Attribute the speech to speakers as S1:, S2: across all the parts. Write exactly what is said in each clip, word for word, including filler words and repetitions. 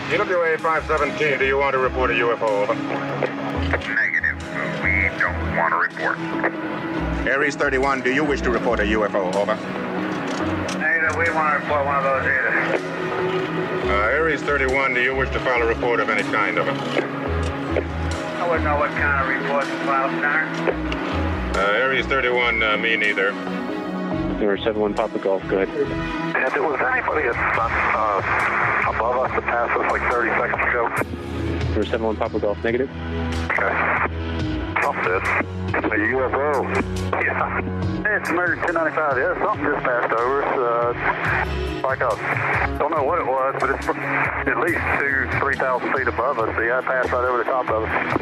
S1: E W A five seventeen, do you want to report a U F O? Over.
S2: Negative. We don't want to report.
S1: Aries thirty-one, do you wish to report a U F O? Over.
S2: Negative. We want to report one of those either.
S1: Uh, Aries thirty-one, do you wish to file a report of any kind? Over.
S2: I wouldn't know what kind of report to file, sir.
S1: Uh, Aries thirty-one, uh, me neither.
S3: Zero seven one Papa Golf, go ahead.
S2: And there was anybody at, uh, above us that passed us like thirty seconds ago?
S3: Zero seven one Papa Golf, negative.
S2: Okay. Trump this. A U F O. Yeah. It's American ten ninety-five. Yeah, something just passed over us. Uh, like a, don't know what it was, but it's at least two, three thousand feet above us. Yeah, it passed right over the top of us.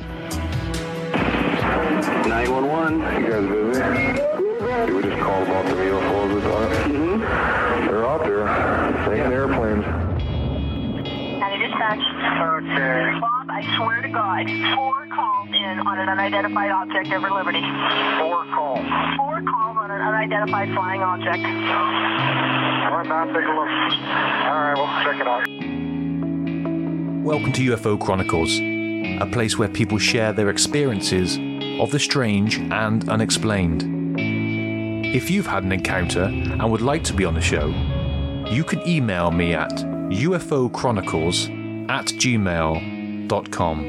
S4: nine one one. You guys busy? We just called about the U F Os with us. Mm-hmm. They're out there. Taking airplanes.
S5: County Dispatch.
S2: Okay.
S5: Bob, I swear to God, four calls in on an unidentified object over Liberty.
S2: Four calls.
S5: Four calls on an unidentified flying object.
S2: All right, now take a look. All right, we'll check it out.
S6: Welcome to U F O Chronicles, a place where people share their experiences of the strange and unexplained. If you've had an encounter and would like to be on the show, you can email me at ufochronicles at gmail dot com.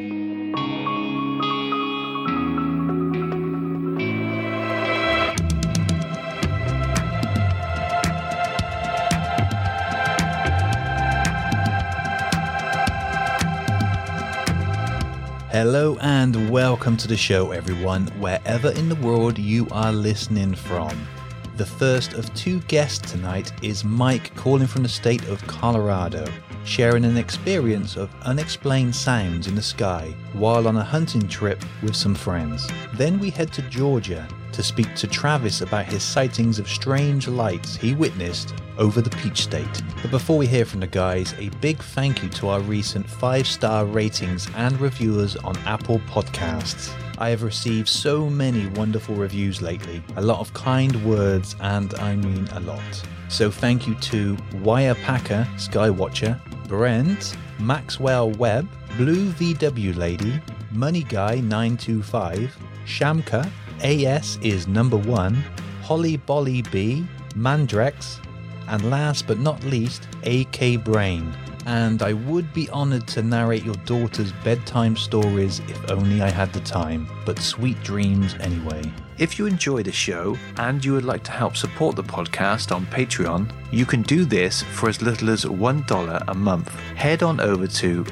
S7: Hello and welcome to the show, everyone, wherever in the world you are listening from. The first of two guests tonight is Mike, calling from the state of Colorado, sharing an experience of unexplained sounds in the sky while on a hunting trip with some friends. Then we head to Georgia to speak to Travis about his sightings of strange lights he witnessed over the Peach State. But before we hear from the guys, a big thank you to our recent five-star ratings and reviewers on Apple Podcasts. I have received so many wonderful reviews lately, a lot of kind words, and I mean a lot. So thank you to Wire Packer, Skywatcher, Brent, Maxwell Webb, Blue V W Lady, Money Guy nine two five, Shamka, A S is number one, Holly Bolly B, Mandrex, and last but not least, A K Brain. And I would be honoured to narrate your daughter's bedtime stories if only I had the time, but sweet dreams anyway. If you enjoy the show and you would like to help support the podcast on Patreon, you can do this for as little as one dollar a month. Head on over to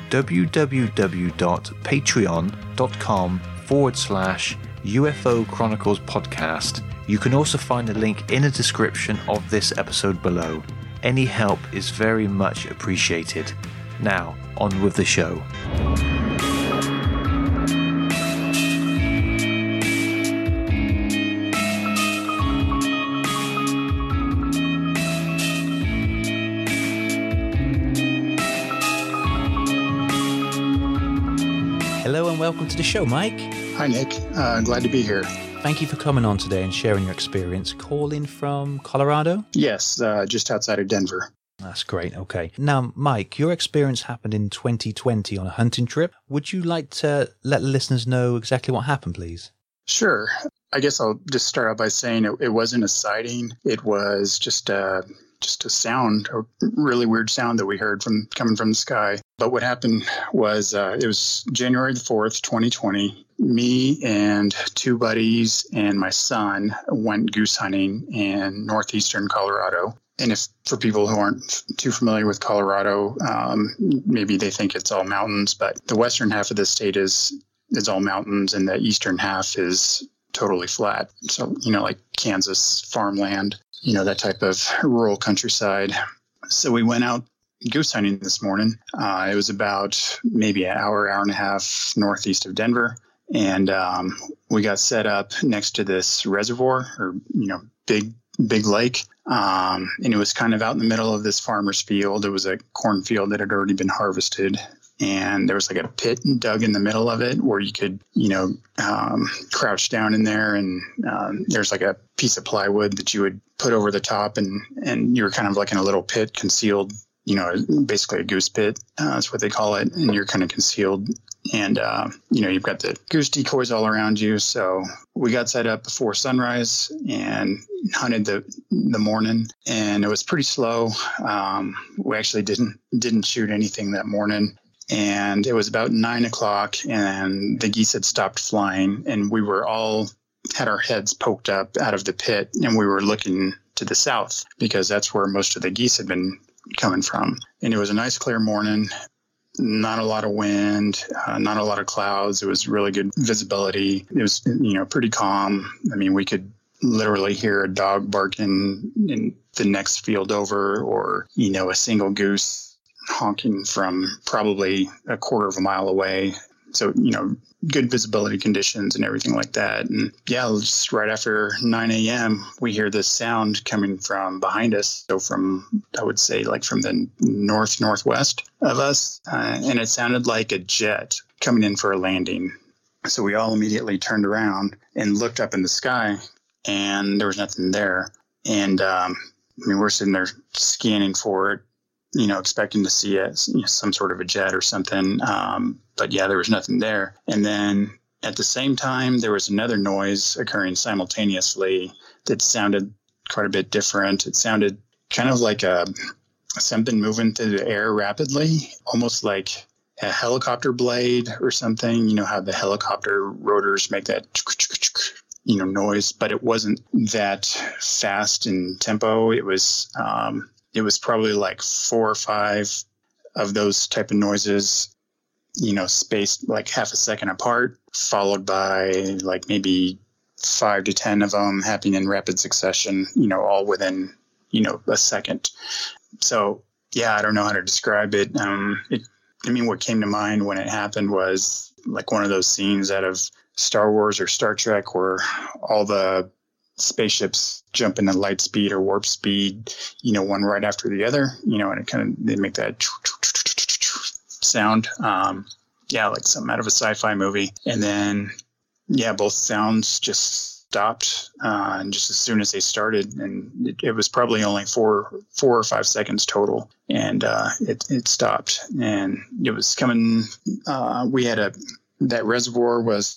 S7: www.patreon.com forward slash UFO Chronicles podcast. You can also find a link in the description of this episode below. Any help is very much appreciated. Now, on with the show. Hello and welcome to the show, Mike.
S8: Hi, Nick. Uh, glad to be here.
S7: Thank you for coming on today and sharing your experience. Calling from Colorado?
S8: Yes, uh, just outside of Denver.
S7: That's great. Okay. Now, Mike, your experience happened in twenty twenty on a hunting trip. Would you like to let the listeners know exactly what happened, please?
S8: Sure. I guess I'll just start out by saying it, it wasn't a sighting. It was just a, just a sound, a really weird sound that we heard from coming from the sky. But what happened was uh, it was January the fourth, twenty twenty. Me and two buddies and my son went goose hunting in northeastern Colorado. And if for people who aren't too familiar with Colorado, um, maybe they think it's all mountains, but the western half of the state is is all mountains and the eastern half is totally flat. So, you know, like Kansas farmland, you know, that type of rural countryside. So we went out goose hunting this morning. Uh, it was about maybe an hour, hour and a half northeast of Denver. And um, we got set up next to this reservoir or, you know, big, big lake. Um, and it was kind of out in the middle of this farmer's field. It was a cornfield that had already been harvested. And there was like a pit dug in the middle of it where you could, you know, um, crouch down in there. And um, there's like a piece of plywood that you would put over the top. And, and you were kind of like in a little pit concealed you know, basically a goose pit. Uh, that's what they call it. And you're kind of concealed. And, uh, you know, you've got the goose decoys all around you. So we got set up before sunrise and hunted the the morning. And it was pretty slow. Um, we actually didn't didn't shoot anything that morning. And it was about nine o'clock and the geese had stopped flying. And we were all had our heads poked up out of the pit. And we were looking to the south because that's where most of the geese had been coming from. And it was a nice clear morning, not a lot of wind, uh, not a lot of clouds. It was really good visibility. It was, you know, pretty calm. I mean, we could literally hear a dog barking in the next field over, or, you know, a single goose honking from probably a quarter of a mile away. So, you know, good visibility conditions and everything like that. And yeah, just right after nine a.m., we hear this sound coming from behind us. So from, I would say, like from the north, northwest of us. Uh, and it sounded like a jet coming in for a landing. So we all immediately turned around and looked up in the sky, and there was nothing there. And um, I mean, we're sitting there scanning for it, you know, expecting to see a, you know, some sort of a jet or something. Um, but yeah, there was nothing there. And then at the same time, there was another noise occurring simultaneously that sounded quite a bit different. It sounded kind of like a something moving through the air rapidly, almost like a helicopter blade or something. You know how the helicopter rotors make that, you know, noise, but it wasn't that fast in tempo. It was, um, it was probably like four or five of those type of noises, you know, spaced like half a second apart, followed by like maybe five to ten of them happening in rapid succession, you know, all within, you know, a second. So, yeah, I don't know how to describe it. Um, it, I mean, what came to mind when it happened was like one of those scenes out of Star Wars or Star Trek where all the spaceships jump into light speed or warp speed, you know, one right after the other, you know, and it kind of, they make that sound. Um, yeah, like something out of a sci-fi movie. And then, yeah, both sounds just stopped. Uh, and just as soon as they started, and it, it was probably only four, four or five seconds total. And uh, it, it stopped. And it was coming, uh, we had a, that reservoir was,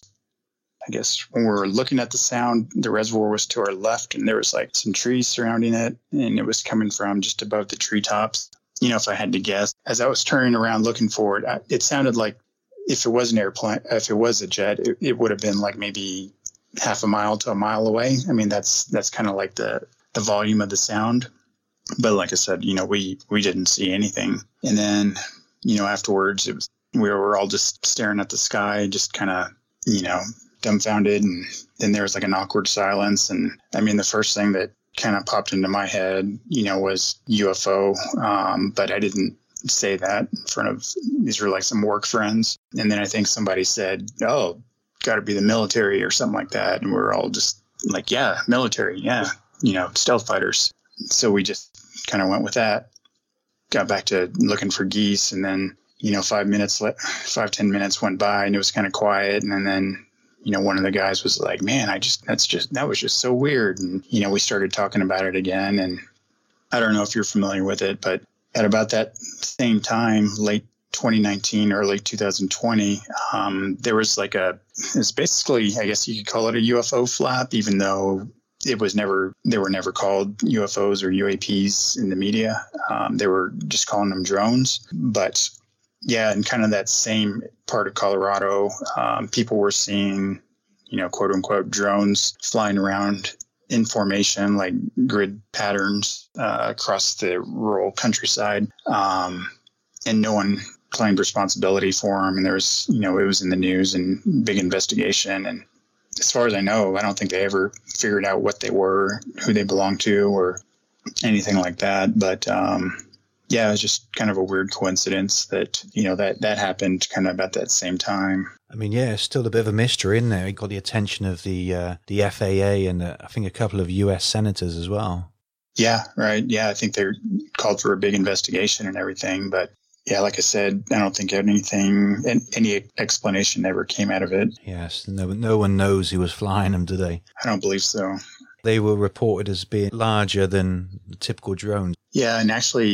S8: I guess when we were looking at the sound, the reservoir was to our left and there was like some trees surrounding it, and it was coming from just above the treetops. You know, if I had to guess, as I was turning around looking for it, I, it sounded like if it was an airplane, if it was a jet, it, it would have been like maybe half a mile to a mile away. I mean, that's that's kind of like the, the volume of the sound. But like I said, you know, we, we didn't see anything. And then, you know, afterwards, it was, we were all just staring at the sky, just kind of, you know, dumbfounded. And then there was like an awkward silence. And I mean, the first thing that kind of popped into my head, you know, was U F O. Um, but I didn't say that in front of, these were like some work friends. And then I think somebody said, oh, got to be the military or something like that. And we were all just like, yeah, military. Yeah. You know, stealth fighters. So we just kind of went with that, got back to looking for geese. And then, you know, five minutes, le- five, ten minutes went by and it was kind of quiet. And then, you know, one of the guys was like, man, I just, that's just, that was just so weird. And, you know, we started talking about it again. And I don't know if you're familiar with it, but at about that same time, late twenty nineteen, early two thousand twenty, um, there was like a, it's basically, I guess you could call it a U F O flap, even though it was never, they were never called U F Os or U A Ps in the media. Um, they were just calling them drones. But yeah, in kind of that same part of Colorado, um, people were seeing, you know, quote unquote, drones flying around in formation, like grid patterns uh, across the rural countryside. Um, and no one claimed responsibility for them. And there was, you know, it was in the news and big investigation. And as far as I know, I don't think they ever figured out what they were, who they belonged to, or anything like that. But um, yeah, it was just kind of a weird coincidence that, you know, that, that happened kind of about that same time.
S7: I mean, yeah, it's still a bit of a mystery, isn't there? It got the attention of the uh, the F A A and uh, I think a couple of U S senators as well.
S8: Yeah, right. Yeah, I think they called for a big investigation and everything. But yeah, like I said, I don't think anything, any explanation ever came out of it.
S7: Yes, no, no one knows who was flying them, do they?
S8: I don't believe so.
S7: They were reported as being larger than the typical drones.
S8: Yeah, and actually,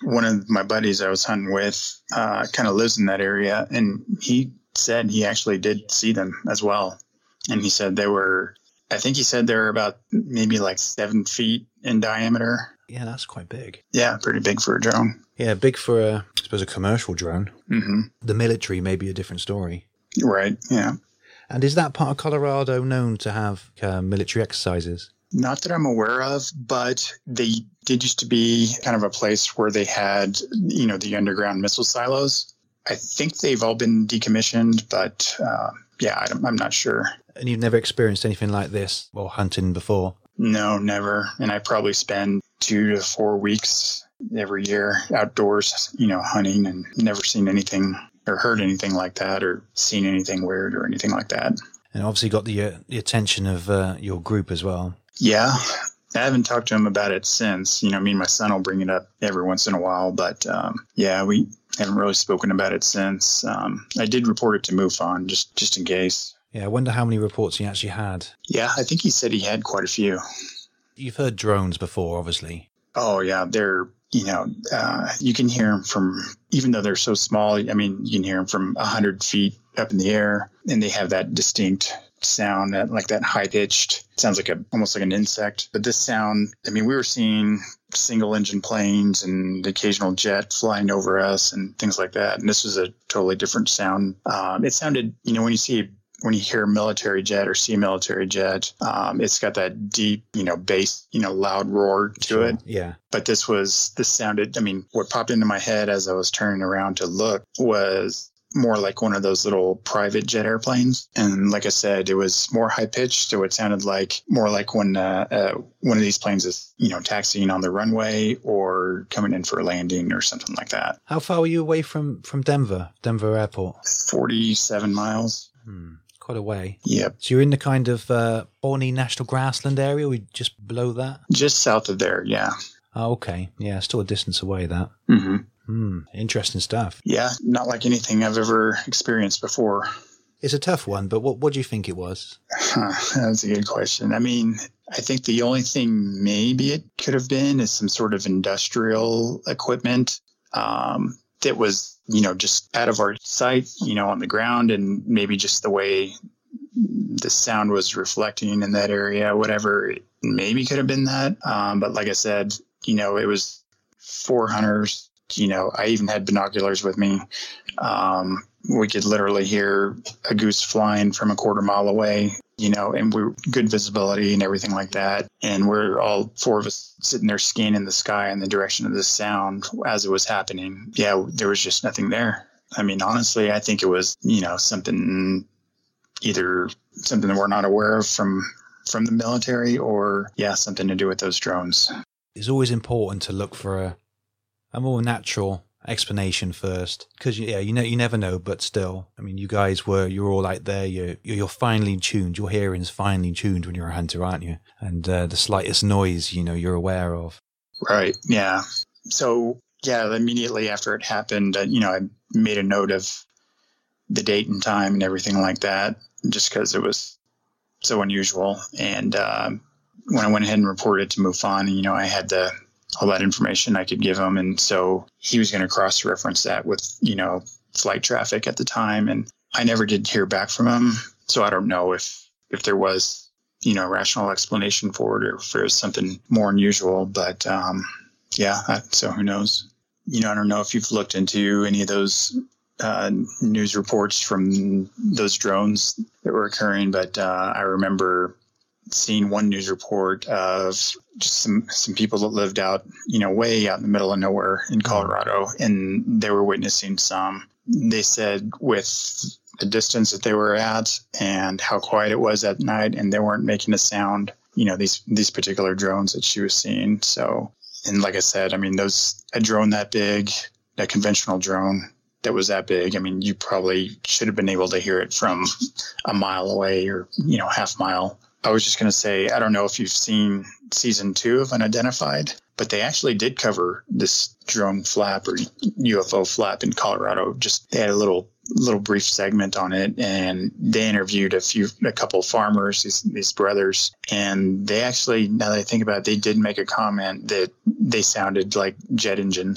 S8: one of my buddies I was hunting with uh, kind of lives in that area, and he said he actually did see them as well. And he said they were, I think he said they were about maybe like seven feet in diameter.
S7: Yeah, that's quite big.
S8: Yeah, pretty big for a drone.
S7: Yeah, big for, a, I suppose, a commercial drone.
S8: Mm-hmm.
S7: The military may be a different story.
S8: Right, yeah.
S7: And is that part of Colorado known to have uh, military exercises?
S8: Not that I'm aware of, but they did used to be kind of a place where they had, you know, the underground missile silos. I think they've all been decommissioned, but uh, yeah, I don't, I'm not sure.
S7: And you've never experienced anything like this while hunting before?
S8: No, never. And I probably spend two to four weeks every year outdoors, you know, hunting, and never seen anything or heard anything like that or seen anything weird or anything like that.
S7: And obviously got the, uh, the attention of uh, your group as well.
S8: Yeah. I haven't talked to him about it since. You know, me and my son will bring it up every once in a while. But, um, yeah, we haven't really spoken about it since. Um, I did report it to MUFON just, just in case.
S7: Yeah, I wonder how many reports he actually had.
S8: Yeah, I think he said he had quite a few.
S7: You've heard drones before, obviously.
S8: Oh, yeah. They're, you know, uh, you can hear them from, even though they're so small, I mean, you can hear them from one hundred feet up in the air, and they have that distinct sound, that like that high-pitched, sounds like a almost like an insect. But this sound, I mean, we were seeing single-engine planes and the occasional jet flying over us and things like that. And this was a totally different sound. Um, it sounded, you know, when you see when you hear a military jet or see a military jet, um, it's got that deep, you know, bass, you know, loud roar to
S7: Sure.
S8: it.
S7: Yeah.
S8: But this was, this sounded, I mean, what popped into my head as I was turning around to look was more like one of those little private jet airplanes. And like I said, it was more high pitched. So it sounded like more like when uh, uh, one of these planes is, you know, taxiing on the runway or coming in for a landing or something like that.
S7: How far were you away from, from Denver, Denver Airport?
S8: forty-seven miles.
S7: Hmm. Quite a way.
S8: Yep.
S7: So you're in the kind of uh, Pawnee National Grassland area, or just below that?
S8: Just south of there, yeah.
S7: Oh, okay. Yeah, still a distance away, that.
S8: Mm-hmm.
S7: Hmm. Interesting stuff.
S8: Yeah, not like anything I've ever experienced before.
S7: It's a tough one, but what, what do you think it was?
S8: Huh, that's a good question. I mean, I think the only thing maybe it could have been is some sort of industrial equipment um, that was, you know, just out of our sight, you know, on the ground, and maybe just the way the sound was reflecting in that area, whatever, it maybe could have been that. Um, but like I said, you know, it was four hunters. You know, I even had binoculars with me. Um, we could literally hear a goose flying from a quarter mile away, you know, and we're good visibility and everything like that. And we're all four of us sitting there scanning the sky in the direction of the sound as it was happening. Yeah, there was just nothing there. I mean, honestly, I think it was, you know, something, either something that we're not aware of from from the military, or, yeah, something to do with those drones.
S7: It's always important to look for a, a more natural explanation first, because yeah, you know, you never know. But still, I mean, you guys were, you're all out there. You're you're finely tuned. Your hearing's finely tuned when you're a hunter, aren't you? And uh, the slightest noise, you know, you're aware of.
S8: Right. Yeah. So yeah, immediately after it happened, uh, you know, I made a note of the date and time and everything like that, just because it was so unusual. And uh, when I went ahead and reported it to MUFON, you know, I had the all that information I could give him. And so he was going to cross-reference that with, you know, flight traffic at the time. And I never did hear back from him. So I don't know if, if there was, you know, a rational explanation for it, or if there was something more unusual. But um, yeah, I, so who knows? You know, I don't know if you've looked into any of those uh, news reports from those drones that were occurring, but uh, I remember seeing one news report of just some, some people that lived out, you know, way out in the middle of nowhere in Colorado, and they were witnessing some. They said with the distance that they were at and how quiet it was at night, and they weren't making a sound, you know, these, these particular drones that she was seeing. So, and like I said, I mean, those, a drone that big, a conventional drone that was that big, I mean, you probably should have been able to hear it from a mile away, or, you know, half mile. I was just going to say, I don't know if you've seen season two of Unidentified, but they actually did cover this drone flap or U F O flap in Colorado. Just, they had a little, little brief segment on it, and they interviewed a few, a couple of farmers, these, these brothers, and they actually, now that I think about it, they did make a comment that they sounded like jet engines.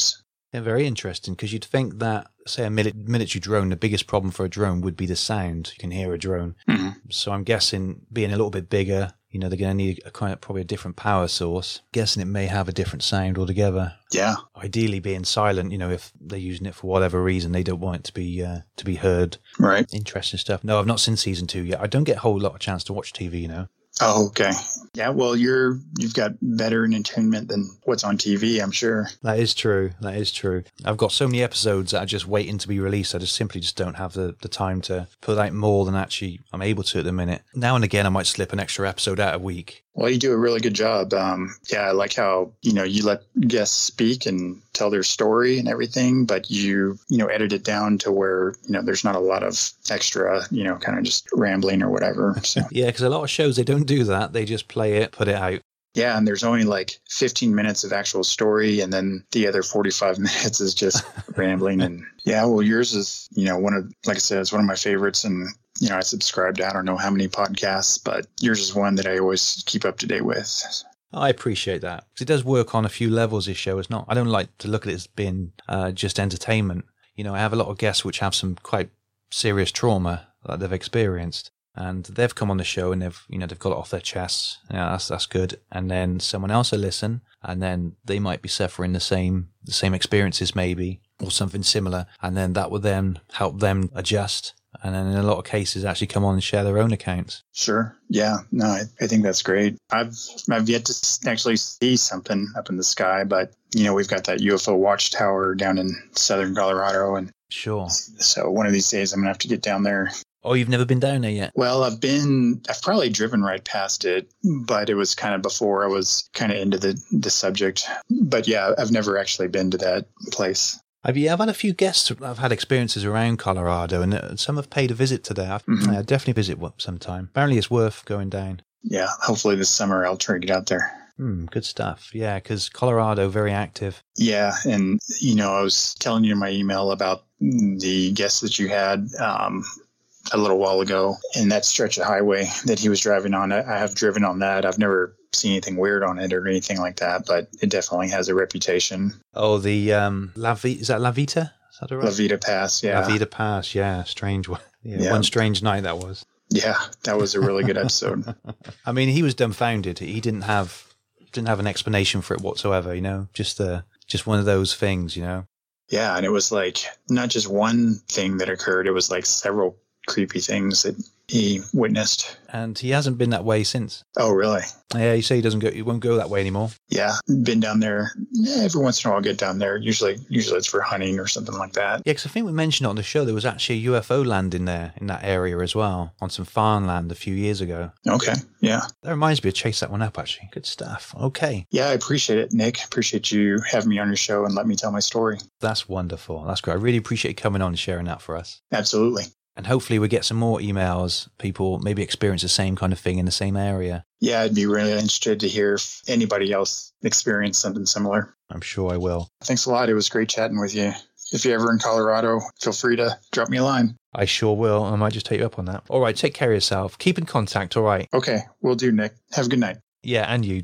S7: Yeah, very interesting, because you'd think that, say, a mili- military drone, the biggest problem for a drone would be the sound. You can hear a drone.
S8: Mm-hmm.
S7: So I'm guessing being a little bit bigger, you know, they're going to need a kind of probably a different power source. Guessing it may have a different sound altogether.
S8: Yeah.
S7: Ideally being silent, you know, if they're using it for whatever reason, they don't want it to be uh, to be heard.
S8: Right.
S7: Interesting stuff. No, I've not seen season two yet. I don't get a whole lot of chance to watch T V, you know.
S8: Oh, okay. Yeah, well, you're you've got better entertainment than what's on T V, I'm sure.
S7: That is true. That is true. I've got so many episodes that are just waiting to be released. I just simply just don't have the, the time to put out more than actually I'm able to at the minute. Now and again, I might slip an extra episode out a week.
S8: Well, you do a really good job. Um, yeah, I like how, you know, you let guests speak and tell their story and everything, but you, you know, edit it down to where, you know, there's not a lot of extra, you know, kind of just rambling or whatever. So.
S7: Yeah, because a lot of shows, they don't do that. They just play it, put it out.
S8: Yeah, and there's only like fifteen minutes of actual story, and then the other forty-five minutes is just rambling. And yeah, well, yours is, you know, one of, like I said, it's one of my favorites. And, you know, I subscribe to I don't know how many podcasts, but yours is one that I always keep up to date with.
S7: I appreciate that. Because it does work on a few levels, this show. It's not, I don't like to look at it as being uh, just entertainment. You know, I have a lot of guests which have some quite serious trauma that they've experienced. And they've come on the show and they've, you know, they've got it off their chests. Yeah, that's that's good. And then someone else will listen, and then they might be suffering the same the same experiences maybe, or something similar. And then that will then help them adjust. And then in a lot of cases, actually come on and share their own accounts.
S8: Sure. Yeah. No, I, I think that's great. I've I've yet to actually see something up in the sky, but you know, we've got that U F O watchtower down in southern Colorado, and
S7: sure.
S8: So one of these days, I'm gonna have to get down there.
S7: Oh, you've never been down there yet?
S8: Well, I've been, I've probably driven right past it, but it was kind of before I was kind of into the, the subject. But yeah, I've never actually been to that place.
S7: Have you? I've had a few guests that have had experiences around Colorado, and some have paid a visit to there.
S8: Mm-hmm.
S7: I'll definitely visit sometime. Apparently it's worth going down.
S8: Yeah, hopefully this summer I'll try to get out there.
S7: Hmm, good stuff. Yeah, because Colorado, very active.
S8: Yeah, and, you know, I was telling you in my email about the guests that you had um, a little while ago, and that stretch of highway that he was driving on. I, I have driven on that. I've never seen anything weird on it or anything like that, but it definitely has a reputation.
S7: Oh, the um, La Vita, is that La Vita? Is that right?
S8: La Vita Pass, yeah.
S7: La Vita Pass, yeah. Strange one. Yeah,
S8: yeah.
S7: One strange night that was.
S8: Yeah, that was a really good episode.
S7: I mean, he was dumbfounded. He didn't have didn't have an explanation for it whatsoever, you know, just uh, just one of those things, you know.
S8: Yeah, and it was like not just one thing that occurred. It was like several creepy things that he witnessed.
S7: And he hasn't been that way since.
S8: Oh, really?
S7: Yeah, you say he doesn't go, he won't go that way anymore.
S8: Yeah, been down there. Yeah, every once in a while I'll get down there. Usually, usually it's for hunting or something like that.
S7: Yeah, because I think we mentioned it on the show, there was actually a U F O landing there in that area as well, on some farmland a few years ago.
S8: Okay, yeah.
S7: That reminds me to chase that one up, actually. Good stuff. Okay.
S8: Yeah, I appreciate it, Nick. Appreciate you having me on your show and let me tell my story.
S7: That's wonderful. That's great. I really appreciate you coming on and sharing that for us.
S8: Absolutely.
S7: And hopefully we get some more emails, people maybe experience the same kind of thing in the same area.
S8: Yeah, I'd be really interested to hear if anybody else experienced something similar.
S7: I'm sure I will.
S8: Thanks a lot. It was great chatting with you. If you're ever in Colorado, feel free to drop me a line.
S7: I sure will. I might just take you up on that. All right, take care of yourself. Keep in contact, all right?
S8: Okay, will do, Nick. Have a good night.
S7: Yeah, and you.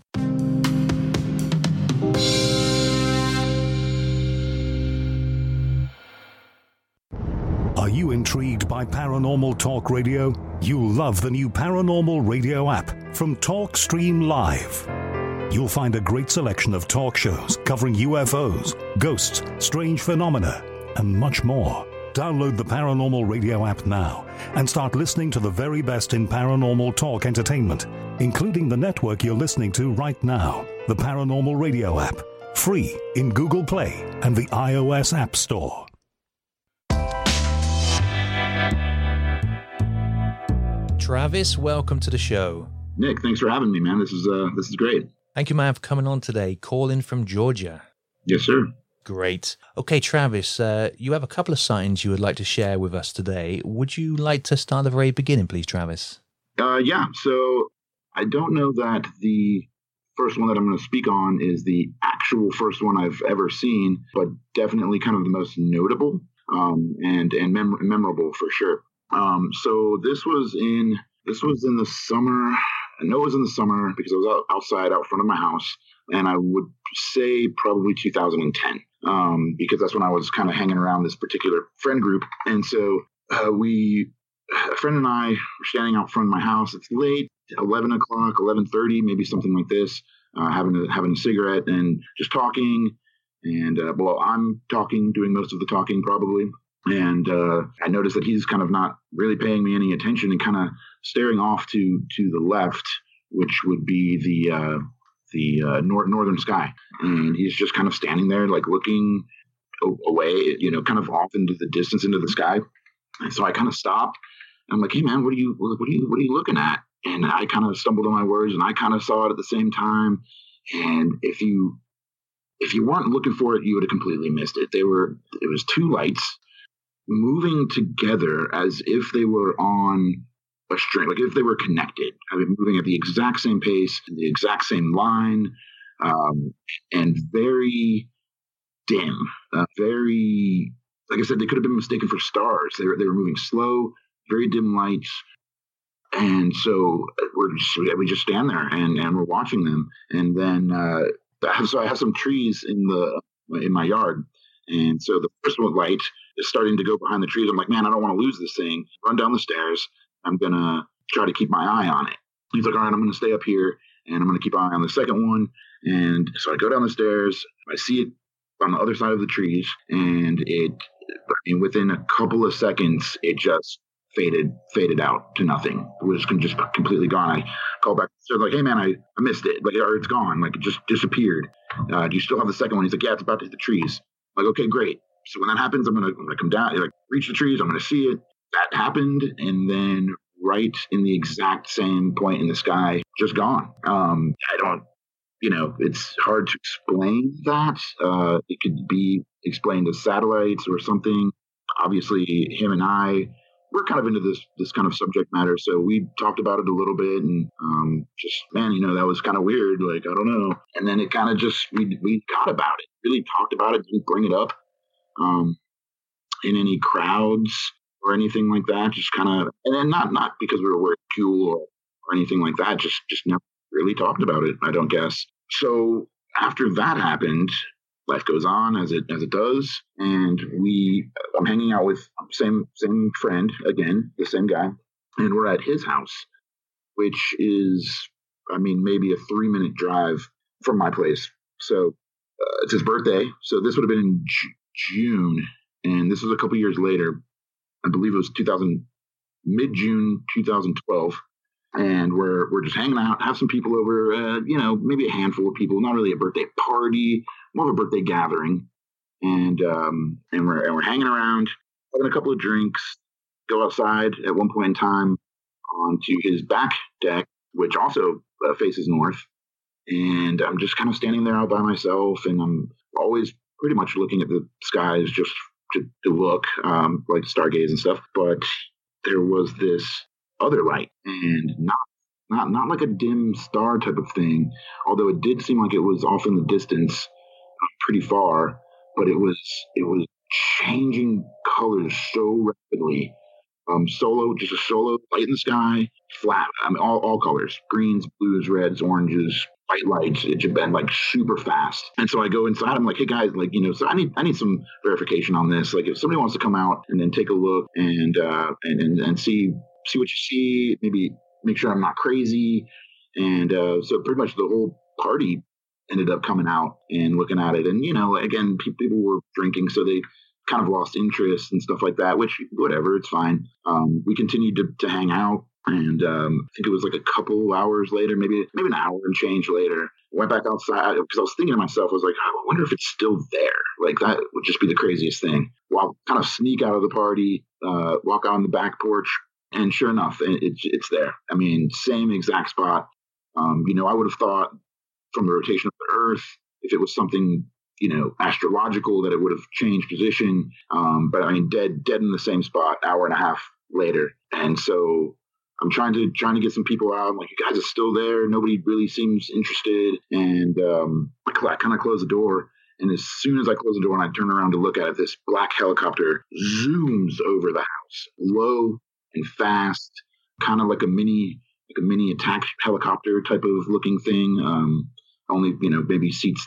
S9: Are you intrigued by Paranormal Talk Radio? You'll love the new Paranormal Radio app from TalkStream Live. You'll find a great selection of talk shows covering U F Os, ghosts, strange phenomena, and much more. Download the Paranormal Radio app now and start listening to the very best in paranormal talk entertainment, including the network you're listening to right now, the Paranormal Radio app, free in Google Play and the iOS App Store.
S7: Travis, welcome to the show.
S10: Nick, thanks for having me, man. This is uh, this is great.
S7: Thank you, man, for coming on today. Calling from Georgia.
S10: Yes, sir.
S7: Great. Okay, Travis, uh, you have a couple of sightings you would like to share with us today. Would you like to start at the very beginning, please, Travis?
S10: Uh, yeah. So I don't know that the first one that I'm going to speak on is the actual first one I've ever seen, but definitely kind of the most notable um, and and mem- memorable for sure. Um, so this was in, this was in the summer. I know it was in the summer because I was out, outside out front of my house, and I would say probably two thousand ten. um, because that's when I was kind of hanging around this particular friend group. And so uh, we, a friend and I were standing out front of my house. It's late, eleven o'clock, eleven thirty, maybe something like this, uh, having a, having a cigarette and just talking. And, uh, well, I'm talking, doing most of the talking probably. And uh, I noticed that he's kind of not really paying me any attention and kind of staring off to to the left, which would be the uh, the uh, nor- northern sky. And he's just kind of standing there, like looking o- away, you know, kind of off into the distance, into the sky. And so I kind of stopped. I'm like, hey, man, what are you what are you what are you looking at? And I kind of stumbled on my words, and I kind of saw it at the same time. And if you if you weren't looking for it, you would have completely missed it. They were it was two lights moving together as if they were on a string, like if they were connected. I mean, moving at the exact same pace, the exact same line, um, and very dim, uh, very, like I said, they could have been mistaken for stars. They were, they were moving slow, very dim lights. And so we're just, we just stand there and, and we're watching them. And then, uh, so I have some trees in the, in my yard. And so the first one light is starting to go behind the trees. I'm like, man, I don't want to lose this thing. Run down the stairs. I'm going to try to keep my eye on it. He's like, all right, I'm going to stay up here and I'm going to keep an eye on the second one. And so I go down the stairs. I see it on the other side of the trees. And it, I mean, within a couple of seconds, it just faded, faded out to nothing. It was just completely gone. I called back. So like, hey man, I, I missed it. Like, or it's gone. Like it just disappeared. Uh, do you still have the second one? He's like, yeah, it's about to hit the trees. Like, okay, great. So when that happens, I'm gonna, I'm gonna come down, like reach the trees. I'm gonna see it. That happened, and then right in the exact same point in the sky, just gone. Um, I don't, you know, it's hard to explain that. Uh, it could be explained as satellites or something. Obviously, him and I, we're kind of into this this kind of subject matter, so we talked about it a little bit, and um, just man, you know, that was kind of weird. Like, I don't know. And then it kind of just we we got about it. Really talked about it, didn't bring it up um, in any crowds or anything like that. Just kind of, and then not not because we were wearing cool or, or anything like that. Just just never really talked about it, I don't guess. So after that happened, life goes on as it as it does, and we I'm hanging out with same same friend again, the same guy, and we're at his house, which is, I mean, maybe a three minute drive from my place. So. Uh, it's his birthday, so this would have been in J- June, and this was a couple years later. I believe it was two thousand, mid-June twenty twelve, and we're we're just hanging out, have some people over, uh, you know, maybe a handful of people, not really a birthday party, more of a birthday gathering, and um, and we're and we're hanging around, having a couple of drinks, go outside at one point in time onto his back deck, which also uh, faces north. And I'm just kind of standing there all by myself, and I'm always pretty much looking at the skies just to, to look, um, like stargaze and stuff. But there was this other light, and not not not like a dim star type of thing, although it did seem like it was off in the distance, uh, pretty far. But it was it was changing colors so rapidly. Um, solo, just a solo light in the sky, flat. I mean, all all colors: greens, blues, reds, oranges. White lights. It had been like super fast. And so I go inside. I'm like, hey guys, like, you know, so I need I need some verification on this. Like, if somebody wants to come out and then take a look and uh and and, and see see what you see, maybe make sure I'm not crazy. And uh so pretty much the whole party ended up coming out and looking at it. And, you know, again, pe- people were drinking, so they kind of lost interest and stuff like that, which whatever, it's fine. Um, we continued to, to hang out. And um, I think it was like a couple hours later, maybe maybe an hour and change later, I went back outside because I was thinking to myself, I was like, I wonder if it's still there. Like, that would just be the craziest thing. Well, kind of sneak out of the party, uh, walk out on the back porch, and sure enough, it, it, it's there. I mean, same exact spot. Um, you know, I would have thought from the rotation of the Earth, if it was something, you know, astrological, that it would have changed position. Um, but I mean, dead, dead in the same spot, hour and a half later. And so I'm trying to trying to get some people out. I'm like, you guys are still there. Nobody really seems interested. And um, I kind of close the door. And as soon as I close the door and I turn around to look at it, this black helicopter zooms over the house, low and fast, kind of like a mini, like a mini attack helicopter type of looking thing. Um, only, you know, maybe seats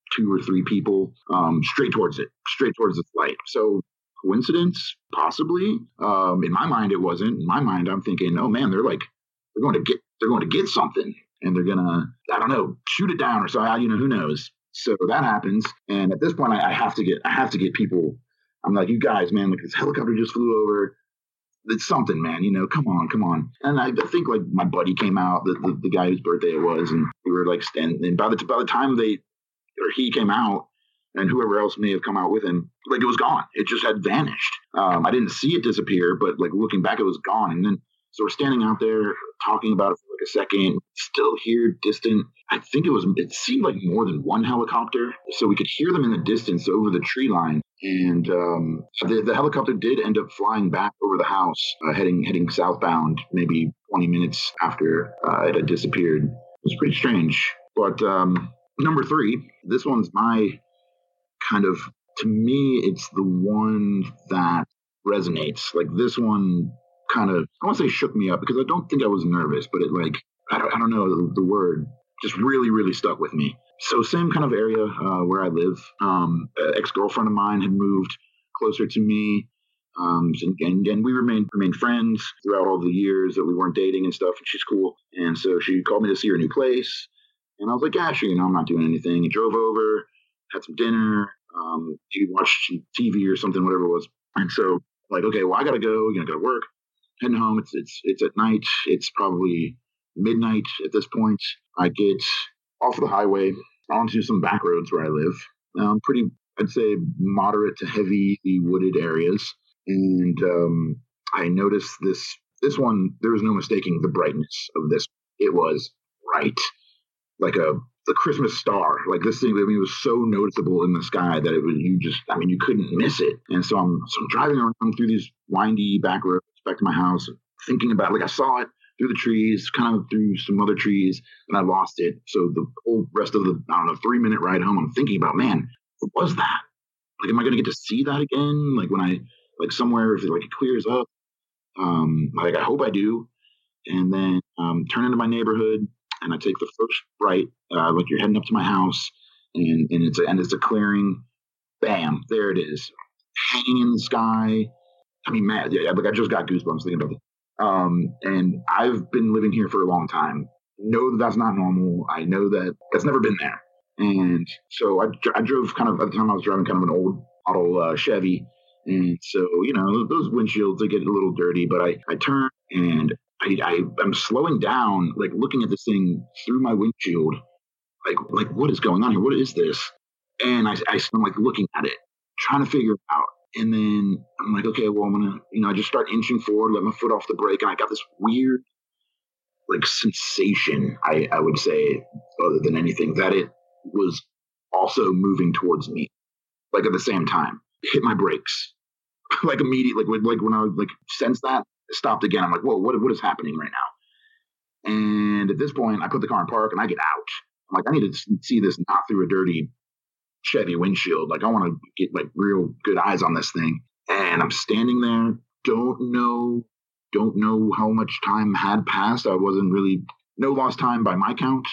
S10: two or three people um, straight towards it, straight towards the flight. So coincidence? Possibly. Um, in my mind, it wasn't. In my mind, I'm thinking, oh man, they're like, they're going to get, they're going to get something, and they're gonna, I don't know, shoot it down or so. You know, who knows? So that happens, and at this point, I, I have to get, I have to get people. I'm like, you guys, man, like this helicopter just flew over. It's something, man. You know, come on, come on. And I, I think like my buddy came out, the, the the guy whose birthday it was, and we were like, and, and by the by the time they or he came out, and whoever else may have come out with him, like it was gone. It just had vanished. Um, I didn't see it disappear, but like looking back, it was gone. And then so we're standing out there talking about it for like a second, still hear distant. I think it was, it seemed like more than one helicopter. So we could hear them in the distance over the tree line. And um, the, the helicopter did end up flying back over the house, uh, heading heading southbound, maybe twenty minutes after uh, it had disappeared. It was pretty strange. But um, number three, this one's my kind of, to me, it's the one that resonates. Like this one kind of, I won't say shook me up because I don't think I was nervous, but it like, I don't, I don't know the, the word, just really, really stuck with me. So same kind of area uh, where I live. Um, an ex-girlfriend of mine had moved closer to me. Um, and, and we remained remained friends throughout all the years that we weren't dating and stuff. And she's cool. And so she called me to see her new place. And I was like, yeah, sure, you know, I'm not doing anything. I drove over, had some dinner, um, watched T V or something, whatever it was. And so like, okay, well, I got to go. You know, got to work. Heading home. It's, it's, it's at night. It's probably midnight at this point. I get off of the highway onto some back roads where I live. Um, pretty, I'd say, moderate to heavy wooded areas. And um, I noticed this, this one, there was no mistaking the brightness of this. It was bright, like a the Christmas star. Like this thing, I mean, it was so noticeable in the sky that it was, you just, I mean, you couldn't miss it. And so I'm, so I'm driving around through these windy back roads back to my house, thinking about it. Like I saw it through the trees, kind of through some other trees, and I lost it. So the whole rest of the, I don't know, three minute ride home, I'm thinking about, man, what was that? Like, am I going to get to see that again? Like when I, like somewhere, if it like it clears up, um, like I hope I do. And then um, turn into my neighborhood, and I take the first right, uh, like you're heading up to my house, and, and it's a, and it's a clearing. Bam, there it is, hanging in the sky. I mean, man, yeah, like I just got goosebumps thinking about it. Um, and I've been living here for a long time. Know that that's not normal. I know that that's never been there. And so I, I drove kind of, at the time I was driving kind of an old model uh, Chevy. And so, you know, those windshields, they get a little dirty, but I, I turn and I, I, I'm slowing down, like looking at this thing through my windshield. Like, like what is going on here? What is this? And I, I, I'm like looking at it, trying to figure it out. And then I'm like, okay, well, I'm going to, you know, I just start inching forward, let my foot off the brake. And I got this weird, like, sensation, I, I would say, other than anything, that it was also moving towards me, like at the same time. Hit my brakes, like immediately, like, like when I like sensed that, it stopped again. I'm like, whoa, what, what is happening right now? And at this point, I put the car in park and I get out. I'm like, I need to see this not through a dirty Chevy windshield. Like I want to get like real good eyes on this thing. And I'm standing there, don't know, don't know how much time had passed. I wasn't really, no lost time by my count.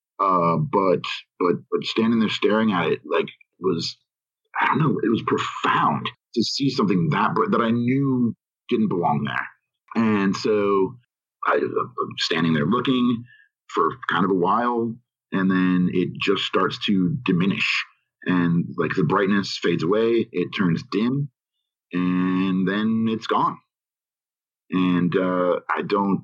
S10: Uh, but, but, but standing there staring at it, like was, I don't know, it was profound to see something that, that I knew didn't belong there. And so I, I'm standing there looking for kind of a while, and then it just starts to diminish. And like the brightness fades away, it turns dim, and then it's gone. And uh, I don't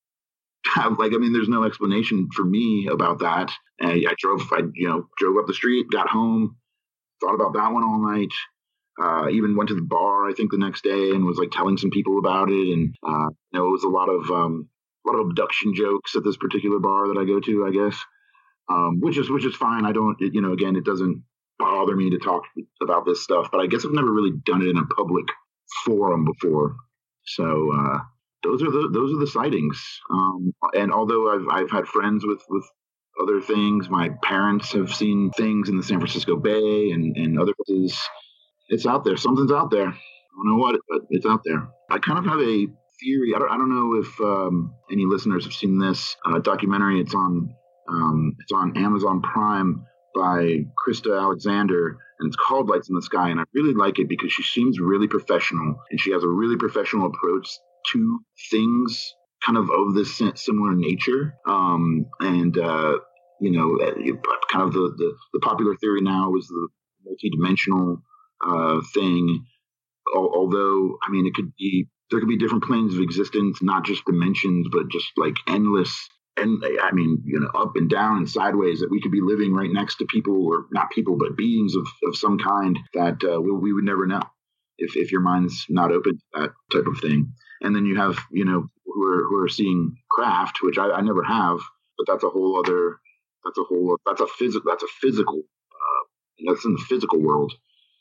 S10: have like, I mean, there's no explanation for me about that. I, I drove, I you know, drove up the street, got home, thought about that one all night. Uh, even went to the bar, I think, the next day, and was like telling some people about it. And uh, you know, it was a lot of um, a lot of abduction jokes at this particular bar that I go to, I guess, um, which is which is fine. I don't, it, you know, again, it doesn't bother me to talk about this stuff, but I guess I've never really done it in a public forum before. So uh, those are the those are the sightings. Um, and although I've I've had friends with with other things, my parents have seen things in the San Francisco Bay and, and other places. It's out there. Something's out there. I don't know what, but it's out there. I kind of have a theory. I don't, I don't know if um, any listeners have seen this uh, documentary. It's on um, it's on Amazon Prime by Krista Alexander, and it's called Lights in the Sky. And I really like it because she seems really professional, and she has a really professional approach to things kind of of this similar nature. Um, and, uh, you know, kind of the, the, the popular theory now is the multi-dimensional uh, thing. Although, I mean, it could be, there could be different planes of existence, not just dimensions, but just like endless, and I mean, you know, up and down and sideways, that we could be living right next to people, or not people, but beings of, of some kind that uh, we, we would never know if, if your mind's not open to that type of thing. And then you have, you know, who are, who are seeing craft, which I, I never have, but that's a whole other, that's a whole, that's a physical, that's a physical, uh, that's in the physical world.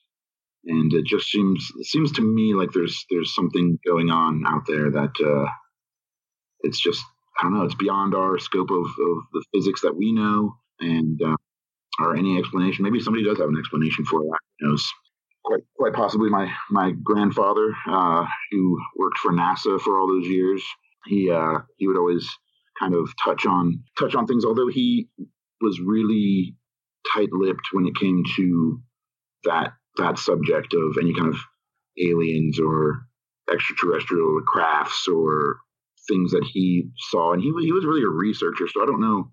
S10: And it just seems, it seems to me like there's, there's something going on out there that, uh, it's just, I don't know, it's beyond our scope of, of the physics that we know, and, uh, or any explanation. Maybe somebody does have an explanation for that. Who knows? Quite, quite possibly my, my grandfather, uh, who worked for NASA for all those years. He, uh, he would always kind of touch on, touch on things, although he was really tight-lipped when it came to that, that subject of any kind of aliens or extraterrestrial crafts or things that he saw. And he, he was really a researcher. So I don't know,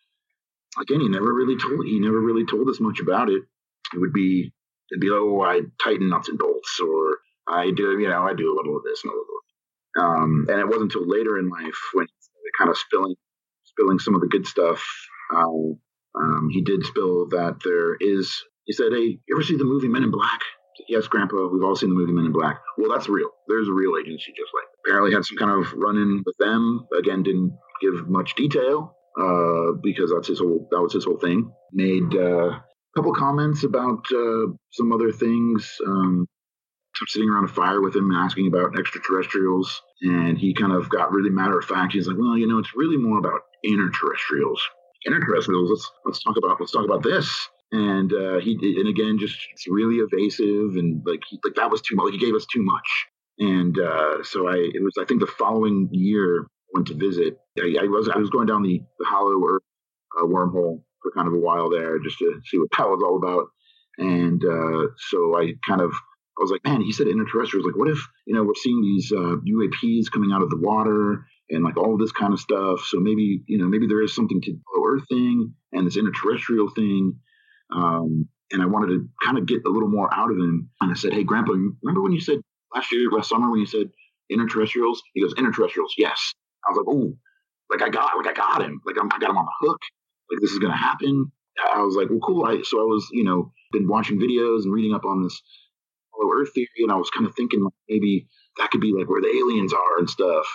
S10: again, he never really told, he never really told us much about it. It would be, it'd be, oh, I tighten nuts and bolts, or I do, you know, I do a little of this and a little of that. Um, and it wasn't until later in life when he started kind of spilling, spilling some of the good stuff. Uh, um, he did spill that there is, he said, hey, you ever see the movie Men in Black? Yes, Grandpa, we've all seen the movie Men in Black. Well, that's real. There's a real agency just like that. Apparently had some kind of run-in with them. Again, didn't give much detail uh, because that's his whole, that was his whole thing. Made uh, a couple comments about uh, some other things. Um, I'm sitting around a fire with him asking about extraterrestrials, and he kind of got really matter-of-fact. He's like, well, you know, it's really more about interterrestrials. Interterrestrials, let's, let's talk about, let's talk about this. And uh, he and again, just it's really evasive, and like he, like that was too much. Like, he gave us too much, and uh, so I it was I think the following year I went to visit. I, I was I was going down the, the Hollow Earth uh, wormhole for kind of a while there just to see what that was all about, and uh, so I kind of I was like, man, he said interterrestrials. Like, what if you know we're seeing these uh, U A Ps coming out of the water and like all this kind of stuff? So maybe you know maybe there is something to the Hollow Earth thing and this interterrestrial thing. Um, and I wanted to kind of get a little more out of him. And I said, hey, Grandpa, remember when you said last year, last summer, when you said interterrestrials? He goes, interterrestrials, yes. I was like, oh, like I got, like I got him. Like I'm, I got him on the hook. Like this is going to happen. I was like, well, cool. I, so I was, you know, been watching videos and reading up on this Hollow Earth theory. And I was kind of thinking like, maybe that could be like where the aliens are and stuff.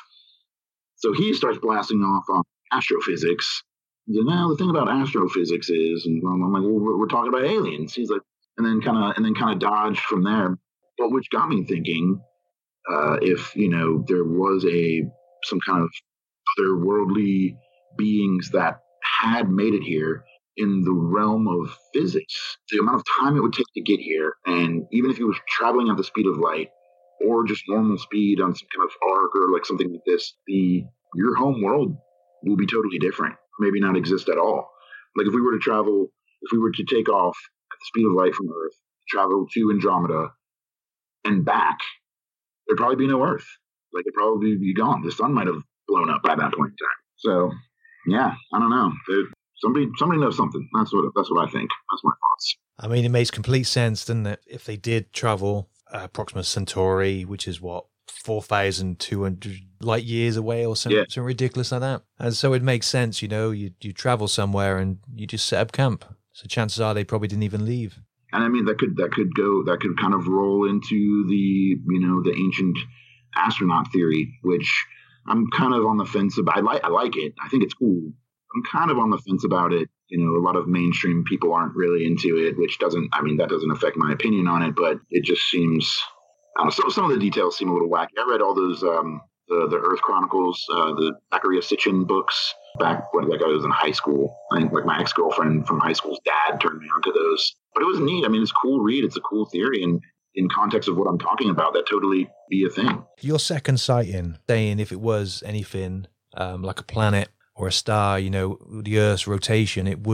S10: So he starts blasting off on astrophysics. He's like, well, the thing about astrophysics is, and I'm like, well, we're, we're talking about aliens. He's like, and then kind of, and then kind of dodged from there. But which got me thinking, uh, if you know there was a some kind of otherworldly beings that had made it here in the realm of physics, the amount of time it would take to get here, and even if he was traveling at the speed of light or just normal speed on some kind of arc or like something like this, the your home world will be totally different. Maybe not exist at all. Like if we were to travel, if we were to take off at the speed of light from Earth, travel to Andromeda and back, there'd probably be no Earth. Like it'd probably be gone. The sun might have blown up by that point in time. So yeah, I don't know. It, somebody, somebody knows something. That's what, that's what I think. That's my thoughts.
S7: I mean, it makes complete sense, doesn't it? If they did travel uh, Proxima Centauri, which is what, four thousand two hundred light years away or something, yeah. something ridiculous like that. And so it makes sense, you know, you you travel somewhere and you just set up camp. So chances are they probably didn't even leave.
S10: And I mean, that could that could go, that could kind of roll into the, you know, the ancient astronaut theory, which I'm kind of on the fence about. I like, I like it. I think it's cool. I'm kind of on the fence about it. You know, a lot of mainstream people aren't really into it, which doesn't, I mean, that doesn't affect my opinion on it, but it just seems, I don't know, some, some of the details seem a little wacky. I read all those, um, the, the Earth Chronicles, uh, the Zachariah Sitchin books back when like I was in high school. I think like my ex-girlfriend from high school's dad turned me onto those. But it was neat. I mean, it's a cool read. It's a cool theory. And in context of what I'm talking about, that totally be a thing.
S7: Your second sighting, saying if it was anything um, like a planet or a star, you know, the Earth's rotation, it would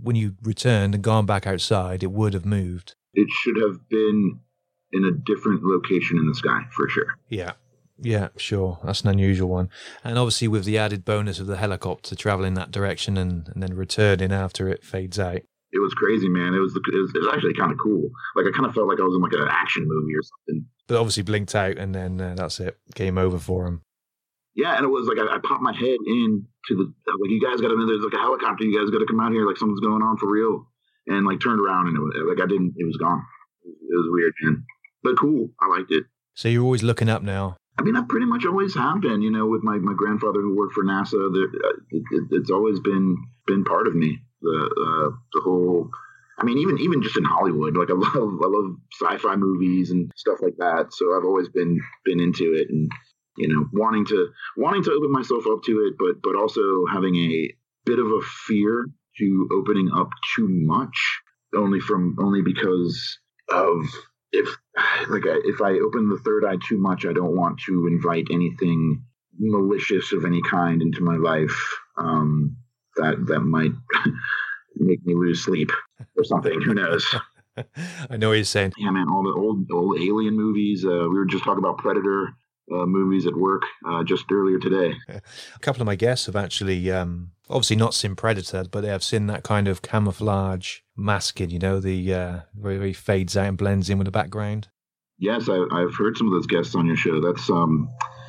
S7: when you returned and gone back outside, it would have moved.
S10: It should have been in a different location in the sky, for sure.
S7: Yeah. Yeah, sure. That's an unusual one. And obviously with the added bonus of the helicopter traveling that direction and, and then returning after it fades out.
S10: It was crazy, man. It was, it was, it was actually kind of cool. Like, I kind of felt like I was in like an action movie or something.
S7: But obviously blinked out, and then uh, that's it. Game over for him.
S10: Yeah, and it was like I, I popped my head in to the, like, you guys got to, there's like a helicopter. You guys got to come out here. Like, something's going on for real. And like turned around, and it was like I didn't, it was gone. It was weird, man. But cool. I liked it.
S7: So you're always looking up now.
S10: I mean, I pretty much always have been, you know, with my, my grandfather who worked for NASA. The, it, it, it's always been been part of me. The uh, the whole, I mean, even even just in Hollywood, like I love I love sci-fi movies and stuff like that. So I've always been been into it, and you know, wanting to wanting to open myself up to it, but but also having a bit of a fear to opening up too much, only from only because of. If like I, if I open the third eye too much, I don't want to invite anything malicious of any kind into my life um, that that might make me lose sleep or something. Who knows?
S7: I know what you're saying.
S10: Yeah, man. All the old old alien movies. Uh, we were just talking about Predator uh, movies at work uh, just earlier today.
S7: A couple of my guests have actually, um, obviously not seen Predator, but they have seen that kind of camouflage masking, you know, the uh, very, very fades out and blends in with the background.
S10: Yes, I, I've heard some of those guests on your show. That's um,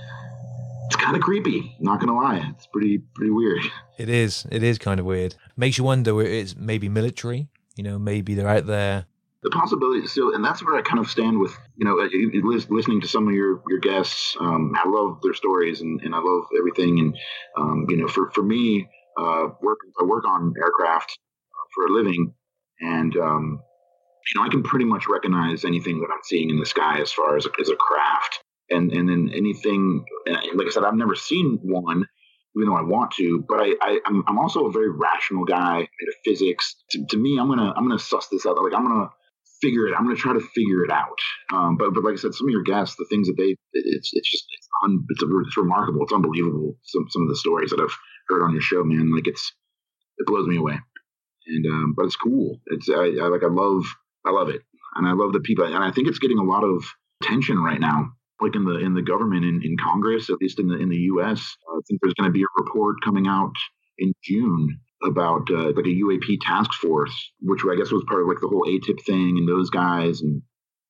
S10: it's kind of creepy. Not gonna lie, it's pretty pretty weird.
S7: It is. It is kind of weird. Makes you wonder where it's maybe military. You know, maybe they're out there.
S10: The possibility still, and that's where I kind of stand with, you know, listening to some of your, your guests. Um, I love their stories, and, and I love everything. And, um, you know, for, for me, uh, work, I work on aircraft for a living, and, um, you know, I can pretty much recognize anything that I'm seeing in the sky as far as, as a craft. And, and then anything, like I said, I've never seen one, even though I want to, but I, I I'm, I'm also a very rational guy into physics. To, to me, I'm going to, I'm going to suss this out. Like I'm going to, figure it. I'm going to try to figure it out. Um, but but like I said, some of your guests, the things that they, it's it's just it's un, it's, a, it's remarkable. It's unbelievable. Some some of the stories that I've heard on your show, man, like it's it blows me away. And um, but it's cool. It's I, I like I love I love it, and I love the people, and I think it's getting a lot of attention right now. Like in the in the government, in, in Congress, at least in the in the U S, I think there's going to be a report coming out in June about uh, like a U A P task force, which I guess was part of like the whole A T I P thing and those guys. And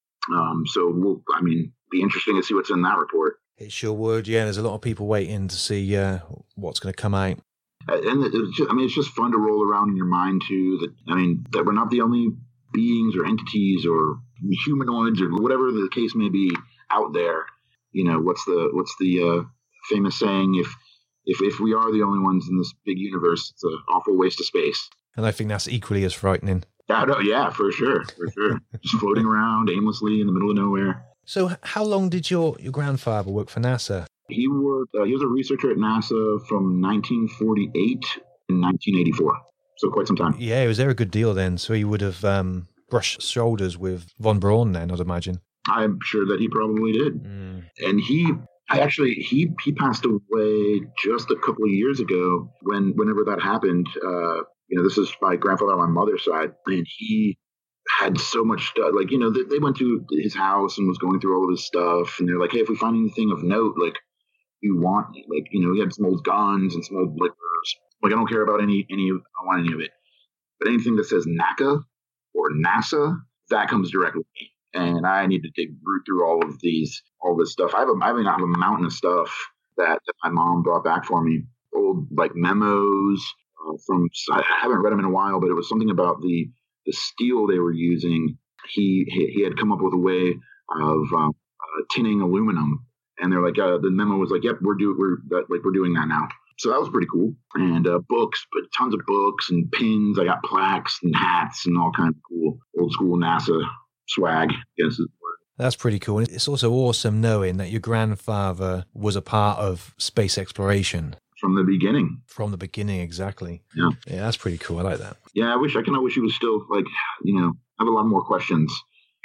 S10: um, so, we'll, I mean, be interesting to see what's in that report.
S7: It sure would. Yeah, there's a lot of people waiting to see uh, what's going to come out.
S10: And it's just, I mean, it's just fun to roll around in your mind too. That I mean, that we're not the only beings or entities or humanoids or whatever the case may be out there. You know, what's the what's the uh, famous saying? If If if we are the only ones in this big universe, it's an awful waste of space.
S7: And I think that's equally as frightening.
S10: Yeah, no, yeah, for sure, for sure. Just floating around aimlessly in the middle of nowhere.
S7: So how long did your, your grandfather work for NASA?
S10: He worked. Uh, he was a researcher at NASA from nineteen forty-eight to nineteen eighty-four. So quite some time.
S7: Yeah, he was there a good deal then. So he would have um, brushed shoulders with von Braun then, I'd imagine. I'm
S10: sure that he probably did. Mm. And he... I actually, he he passed away just a couple of years ago when, whenever that happened, uh, you know, this is my grandfather on my mother's side, and he had so much stuff, like, you know, they, they went to his house and was going through all of his stuff, and they're like, hey, if we find anything of note, like, you want, like, you know, he had some old guns and some old liquors, like, I don't care about any, any, I don't want any of it, but anything that says NACA or NASA, that comes directly to me. And I need to dig root through all of these, all this stuff. I have a, I mean, I have a mountain of stuff that, that my mom brought back for me. Old like memos uh, from, I haven't read them in a while, but it was something about the the steel they were using. He he, he had come up with a way of um, uh, tinning aluminum, and they're like, uh, the memo was like, "Yep, we're do we're that, like we're doing that now." So that was pretty cool. And uh, books, but tons of books and pins. I got plaques and hats and all kinds of cool old school NASA swag, I guess is the word.
S7: That's pretty cool. It's also awesome knowing that your grandfather was a part of space exploration.
S10: From the beginning.
S7: From the beginning, exactly.
S10: Yeah.
S7: Yeah, that's pretty cool. I like that.
S10: Yeah, I wish, I kind of wish he was still, like, you know, I have a lot more questions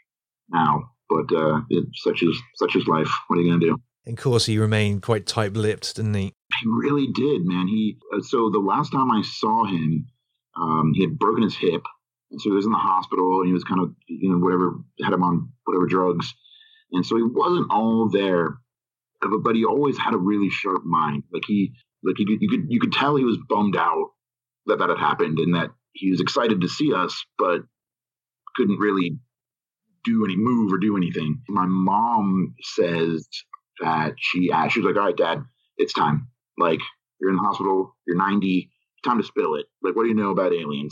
S10: now, but uh, it's such is, such is life. What are you going to do?
S7: And of course, he remained quite tight-lipped, didn't he?
S10: He really did, man. He uh, So the last time I saw him, Um, he had broken his hip, and so he was in the hospital, and he was kind of, you know, whatever, had him on whatever drugs. And so he wasn't all there, but he always had a really sharp mind. Like he, like you could, you could, you could tell he was bummed out that that had happened, and that he was excited to see us, but couldn't really do any move or do anything. My mom says that she asked, she was like, all right, Dad, it's time. Like, you're in the hospital, you're ninety, time to spill it. Like, what do you know about aliens?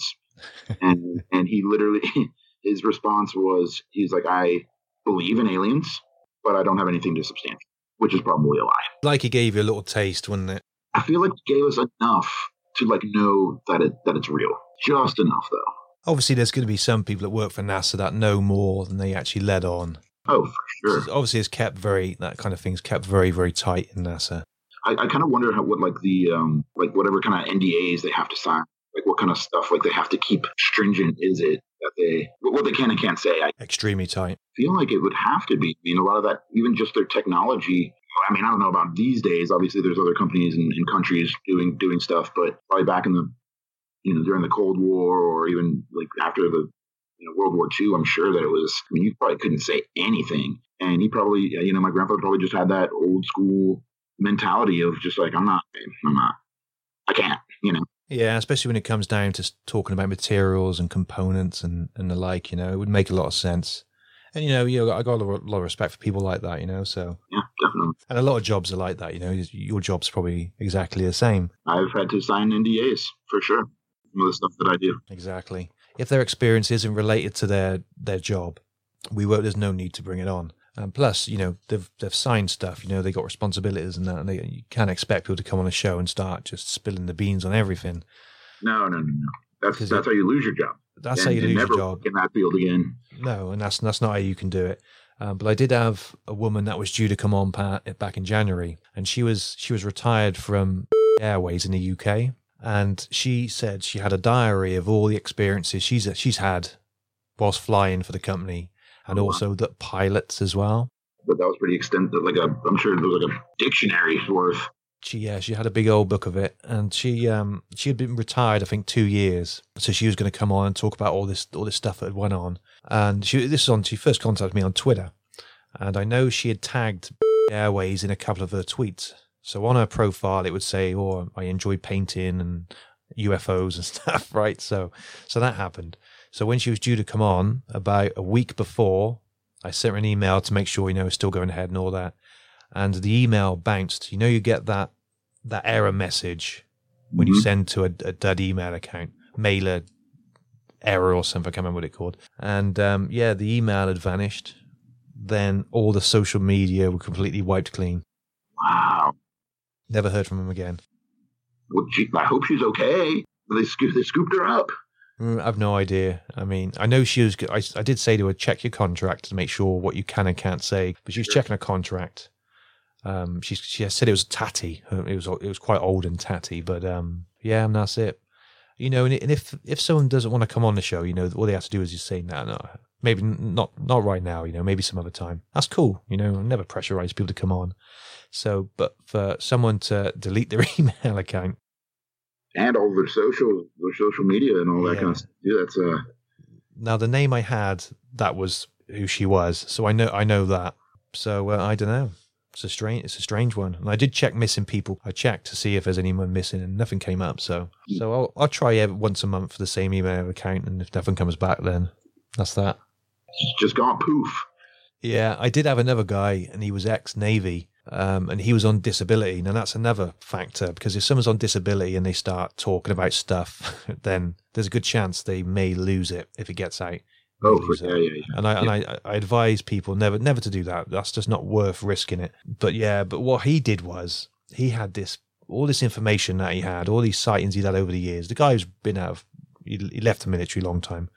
S10: and and he literally, his response was, he's like, I believe in aliens, but I don't have anything to substantiate, which is probably a lie.
S7: Like he gave you a little taste, wasn't it?
S10: I feel like he gave us enough to like know that it that it's real. Just enough, though.
S7: Obviously, there's going to be some people that work for NASA that know more than they actually let on.
S10: Oh, for sure.
S7: So obviously, it's kept very, that kind of thing's kept very, very tight in NASA.
S10: I, I kind of wonder how, what like the, um, like whatever kind of N D As they have to sign, like what kind of stuff like they have to keep stringent is it that they, what they can and can't say. I
S7: Extremely tight.
S10: feel like it would have to be. I mean, a lot of that, even just their technology. I mean, I don't know about these days. Obviously, there's other companies and, and countries doing doing stuff, but probably back in the, you know, during the Cold War or even like after the, you know, World War Two, I'm sure that it was, I mean, you probably couldn't say anything. And he probably, you know, my grandfather probably just had that old school mentality of just like, I'm not, I'm not, I can't, you know.
S7: Yeah, especially when it comes down to talking about materials and components and, and the like, you know, it would make a lot of sense. And, you know, you know, I got a lot of respect for people like that, you know, so.
S10: Yeah, definitely.
S7: And a lot of jobs are like that, you know, your job's probably exactly the same.
S10: I've had to sign N D As for sure. Some of the stuff that I do.
S7: Exactly. If their experience isn't related to their, their job, we won't, there's no need to bring it on. And plus, you know, they've they've signed stuff, you know, they got responsibilities and that, and they, you can't expect people to come on a show and start just spilling the beans on everything.
S10: No, no, no, no. That's that's it, how you lose your job.
S7: That's
S10: and,
S7: how you lose
S10: never
S7: your job.
S10: In that field again.
S7: No, and that's that's not how you can do it. Um, but I did have a woman that was due to come on back in January, and she was she was retired from Airways in the U K, and she said she had a diary of all the experiences she's she's had whilst flying for the company. And oh, also wow. the pilots as well.
S10: But that was pretty extensive. Like a, I'm sure there was like a dictionary worth.
S7: She, yeah, she had a big old book of it, and she, um, she had been retired, I think, two years. So she was going to come on and talk about all this, all this stuff that had went on. And she, this is on. She first contacted me on Twitter, and I know she had tagged Airways in a couple of her tweets. So on her profile, it would say, "Oh, I enjoy painting and U F Os and stuff." Right. So, so that happened. So when she was due to come on, about a week before, I sent her an email to make sure, you know, it's still going ahead and all that. And the email bounced. You know, you get that that error message when mm-hmm. you send to a, a dud email account, mailer error or something, I can't remember what it's called. And um, yeah, the email had vanished. Then all the social media were completely wiped clean.
S10: Wow.
S7: Never heard from him again.
S10: Well, gee, I hope she's okay. They, sco- they scooped her up.
S7: I've no idea. I mean, I know she was, I, I did say to her, check your contract to make sure what you can and can't say, but she was sure. checking her contract. Um, she, she said it was tatty. It was, it was quite old and tatty, but, um, yeah, and that's it. You know, and, and if, if someone doesn't want to come on the show, you know, all they have to do is just say, no, no, maybe not, not right now, you know, maybe some other time. That's cool. You know, I never pressurize people to come on. So, but for someone to delete their email account,
S10: and all their social, their social media and all that yeah. kind of stuff. Yeah, that's uh.
S7: Now the name I had, that was who she was, so I know I know that. So uh, I don't know. It's a strange, it's a strange one. And I did check missing people. I checked to see if there's anyone missing, and nothing came up. So mm. so I'll I'll try every, once a month for the same email account, and if nothing comes back, then that's that.
S10: Just gone poof.
S7: Yeah, I did have another guy, and he was ex-Navy. Um, and he was on disability. Now that's another factor, because if someone's on disability and they start talking about stuff, then there's a good chance they may lose it if it gets out.
S10: Oh, for, yeah, yeah, yeah.
S7: And I
S10: yeah.
S7: and I, I advise people never never to do that. That's just not worth risking it. But yeah, but what he did was he had this all this information that he had, all these sightings he'd had over the years. The guy's been out of he, he left the military a long time,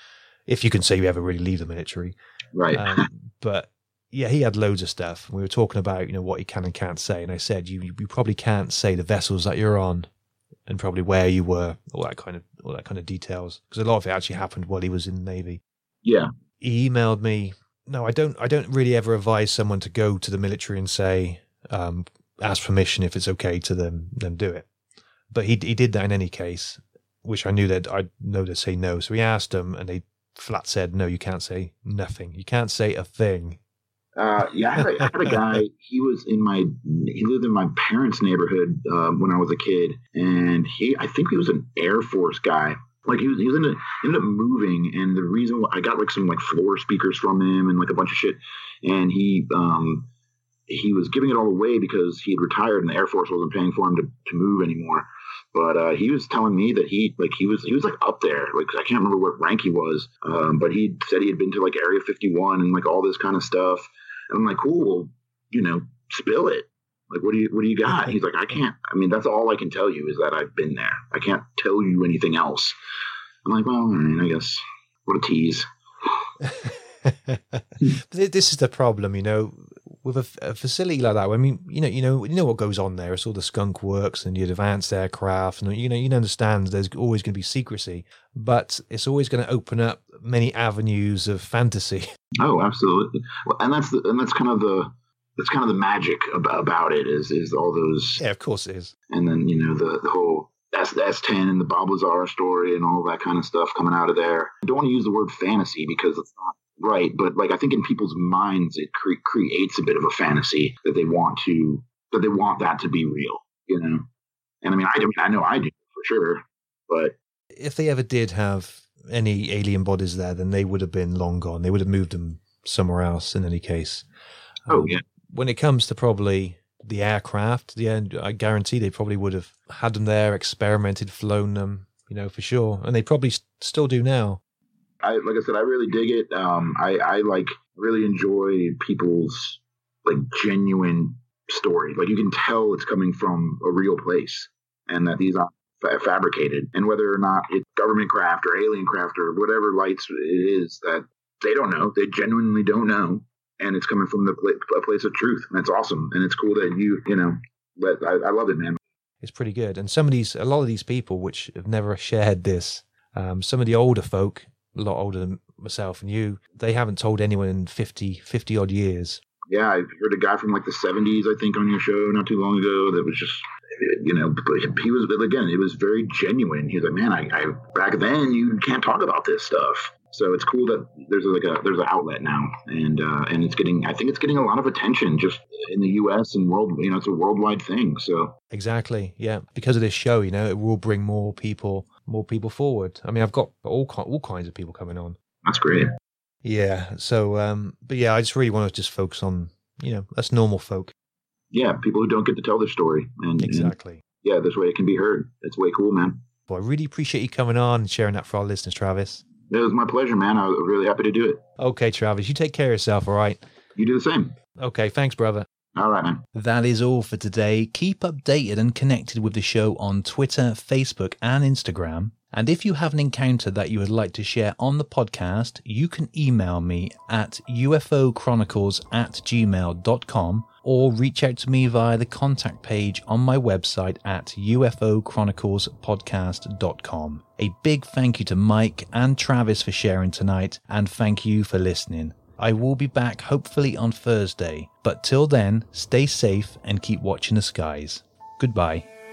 S7: if you can say you ever really leave the military,
S10: right?
S7: Um, but yeah, he had loads of stuff. We were talking about, you know, what he can and can't say. And I said, you you probably can't say the vessels that you're on and probably where you were, all that kind of all that kind of details. Because a lot of it actually happened while he was in the Navy.
S10: Yeah.
S7: He emailed me. No, I don't I don't really ever advise someone to go to the military and say, um, ask permission if it's okay to them, them do it. But he he did that in any case. which I knew that I know they'd say no. So we asked them, and they flat said, no, you can't say nothing. You can't say a thing.
S10: Uh, yeah, I had, a, I had a guy, he was in my, he lived in my parents' neighborhood uh, when I was a kid, and he, I think he was an Air Force guy. Like he was, he was ended, ended up moving, and the reason why I got like some like floor speakers from him and like a bunch of shit, and he, um, he was giving it all away because he had retired and the Air Force wasn't paying for him to, to move anymore. But uh, he was telling me that he like he was he was like up there, like I can't remember what rank he was, um, but he said he had been to like Area fifty-one and like all this kind of stuff. And I'm like, cool, well, you know, spill it. Like, what do you what do you got? He's like, I can't. I mean, that's all I can tell you is that I've been there. I can't tell you anything else. I'm like, well, all right, I guess. What a tease.
S7: This is the problem, you know. With a, a facility like that, I mean, you know, you know, you know what goes on there. It's all the skunk works and your advanced aircraft, and you know, you understand there's always going to be secrecy, but it's always going to open up many avenues of fantasy.
S10: Oh, absolutely. Well, and that's the, and that's kind of the that's kind of the magic about, about it is is all those.
S7: Yeah, of course it is.
S10: And then you know the the whole S ten and the Bob Lazar story and all that kind of stuff coming out of there. I don't want to use the word fantasy because it's not. Right, but like I think in people's minds, it cre- creates a bit of a fantasy that they want to that they want that to be real, you know. And I mean, I, I mean, I know I do for sure, but
S7: if they ever did have any alien bodies there, then they would have been long gone. They would have moved them somewhere else. In any case,
S10: oh
S7: um,
S10: yeah.
S7: When it comes to probably the aircraft, the end, I guarantee they probably would have had them there, experimented, flown them, you know, for sure, and they probably st- still do now.
S10: I, like I said, I really dig it. Um, I, I like really enjoy people's like genuine story. Like you can tell it's coming from a real place and that these aren't fa- fabricated. And whether or not it's government craft or alien craft or whatever lights it is that they don't know, they genuinely don't know. And it's coming from the pla- a place of truth. And that's awesome. And it's cool that you, you know, let, I, I love it, man.
S7: It's pretty good. And some of these, a lot of these people which have never shared this, um, some of the older folk, a lot older than myself and you, they haven't told anyone in fifty, fifty odd years.
S10: Yeah, I heard a guy from like the seventies, I think, on your show not too long ago that was just, you know, he was, again, it was very genuine. He was like, man, I, I back then you can't talk about this stuff. So it's cool that there's like a there's an outlet now, and uh, and it's getting, I think it's getting a lot of attention just in the U S and world, you know, it's a worldwide thing. So
S7: exactly, yeah, because of this show, you know, it will bring more people. more people forward. I mean, I've got all all kinds of people coming on.
S10: That's great.
S7: Yeah. So, um, but yeah, I just really want to just focus on, you know, us normal folk.
S10: Yeah, people who don't get to tell their story. And
S7: exactly.
S10: And, yeah, this way it can be heard. It's way cool, man.
S7: Well, I really appreciate you coming on and sharing that for our listeners, Travis.
S10: It was my pleasure, man. I was really happy to do it.
S7: Okay, Travis, you take care of yourself, all right?
S10: You do the same.
S7: Okay, thanks, brother.
S10: All right, man.
S7: That is all for today. Keep updated and connected with the show on Twitter, Facebook, and Instagram. And if you have an encounter that you would like to share on the podcast, you can email me at ufochronicles at gmail dot com or reach out to me via the contact page on my website at u f o chronicles podcast dot com. A big thank you to Mike and Travis for sharing tonight, and thank you for listening. I will be back hopefully on Thursday, but till then, stay safe and keep watching the skies. Goodbye.